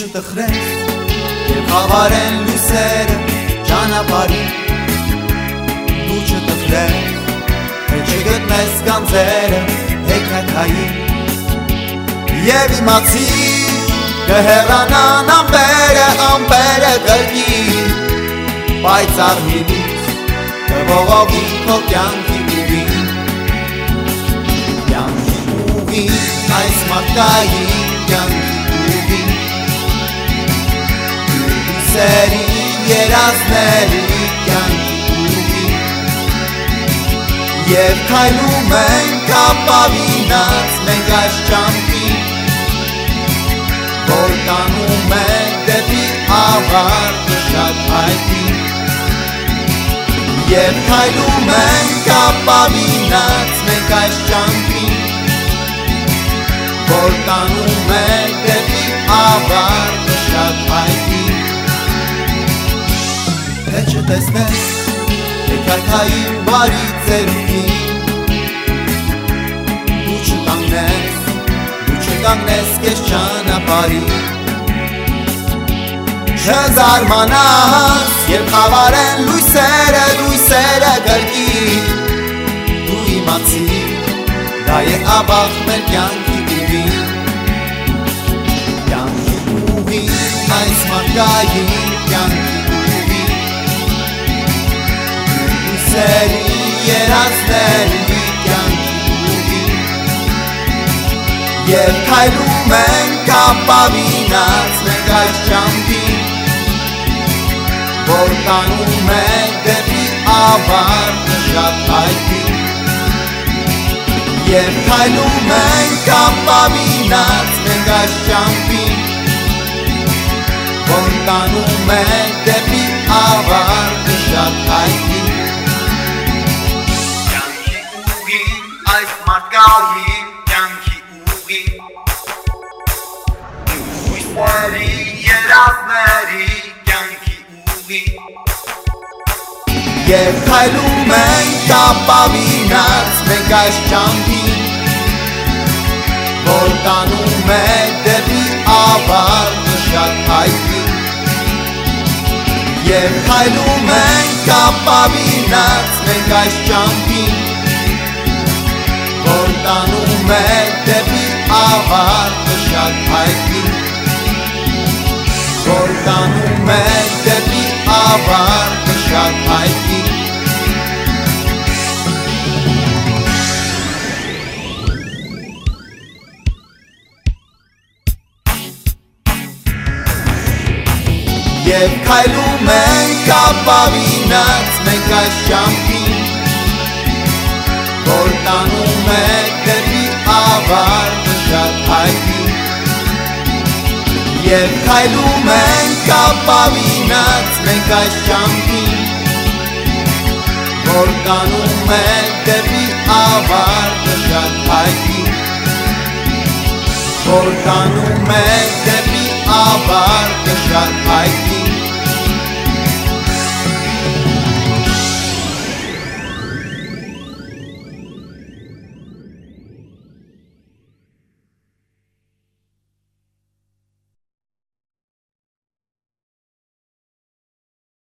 չտխրես Եվ խավարեն լույսերը ճանապարհին Դու չտխրես Թե չգտնես գանձերը հեքիաթային Եվ իմացիր կհեռանան ամպերը կրկին Պայծառ հինից կողողի քո կյանքի ուղին Կյանքի ուղին այս մարդկային կյանքի ուղին Լույսերի երազների կյանքի ուղին Եվ քայլում ենք ապավինած մենք այս ճամփին Որ տանում է դեպի ավարտը շատ հայտնի Եվ քայլում ենք ապավինած մենք այս ճամփին Որ տանում է դեպի ավարտը շատ հայտնի Թե չտեսնես հեքիաթային բարի ծերունին Դու չկանգնես քեզ ճանապարհին Չզարմանաս, երբ խավարեն լույսերը կրկին Դու իմացիր, դա է ավաղ մեր կյանքի ուղին Կյանքի ուղին, այս մարդկային կյանքի ուղին Լույսերի երազների կյանքի ուղին Եվ քայլում ենք ապավինած մենք այս ճամփին Որ տանում է դեպի ավարտը շատ հայտնի Եվ քայլում ենք ապավինած մենք այս ճամփին Որ տանում է դեպի ավարտը շատ հայտնի Կյանքի ուղին, այս մարդկային կյանքի ուղին Լույսերի երազների Եվ քայլում ենք ապավինած մենք այս ճամփին Որ տանում է դեպի ավարտը շատ հայտնի Եվ քայլում ենք ապավինած մենք այս ճամփին Որ տանում է դեպի ավարտը շատ հայտնի Որ տանում է դեպի ավարտը շատ հայտնի Եվ քայլում ենք ապավինած մենք այս ճամփին Որ տանում է դեպի ավարտը շատ հայտնի Եվ քայլում ենք ապավինած մենք այս ճամփին Որ տանում է դեպի ավարտը շատ հայտնի Որ տանում է դեպի ավարտը շատ հայտնի